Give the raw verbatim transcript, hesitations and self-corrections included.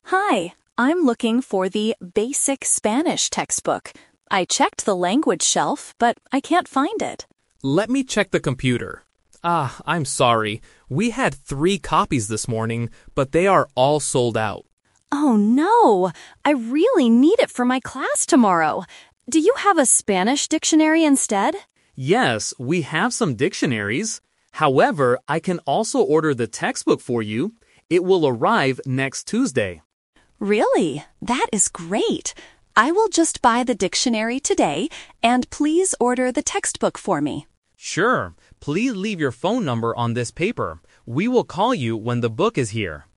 Hi, I'm looking for the Basic Spanish textbook. I checked the language shelf, but I can't find it. Let me check the computer. Ah, I'm sorry. We had three copies this morning, but they are all sold out. Oh no, I really need it for my class tomorrow. Do you have a Spanish dictionary instead? Yes, we have some dictionaries. However, I can also order the textbook for you. It will arrive next Tuesday. Really? That is great. I will just buy the dictionary today, and please order the textbook for me. Sure. Please leave your phone number on this paper. We will call you when the book is here.